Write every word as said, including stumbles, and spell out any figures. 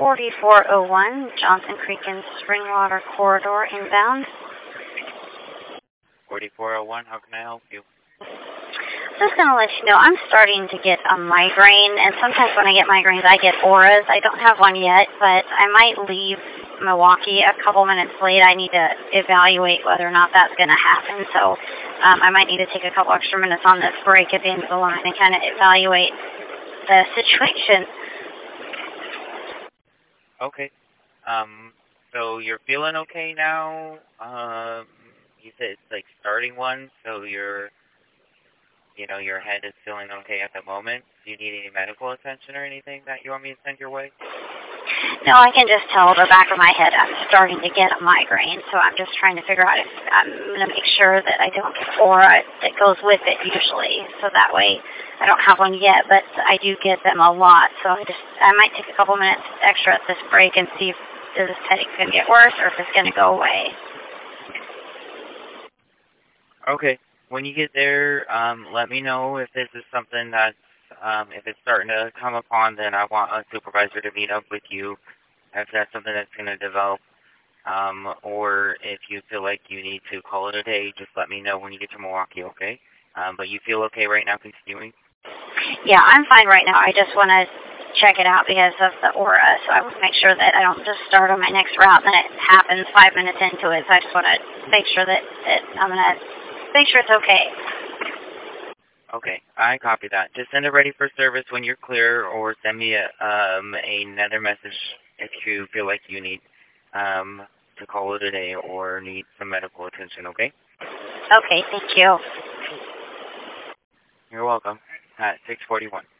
forty-four oh one, Johnson Creek and Springwater Corridor inbound. forty-four oh one, how can I help you? Just going to let you know, I'm starting to get a migraine, and sometimes when I get migraines, I get auras. I don't have one yet, but I might leave Milwaukee a couple minutes late. I need to evaluate whether or not that's going to happen, so um, I might need to take a couple extra minutes on this break at the end of the line and kind of evaluate the situation. Okay. Um, so you're feeling okay now? Um, you said it's like starting one, so you're, you know, your head is feeling okay at the moment. Do you need any medical attention or anything that you want me to send your way? No, I can just tell the back of my head I'm starting to get a migraine, so I'm just trying to figure out if I'm going to make sure that I don't get aura that goes with it usually, so that way I don't have one yet, but I do get them a lot, so I just I might take a couple minutes extra at this break and see if this headache's going to get worse or if it's going to go away. Okay. When you get there, um, let me know if this is something that's, um, if it's starting to come upon, then I want a supervisor to meet up with you if that's something that's going to develop. Um, or if you feel like you need to call it a day, just let me know when you get to Milwaukee, okay? Um, but you feel okay right now continuing? Yeah, I'm fine right now. I just want to check it out because of the aura, so I want to make sure that I don't just start on my next route and then it happens five minutes into it, so I just want to make sure that, that I'm going to make sure it's okay. Okay, I copy that. Just send it ready for service when you're clear, or send me a, um, another message if you feel like you need um, to call it a day or need some medical attention, okay? Okay, thank you. You're welcome. At six forty-one.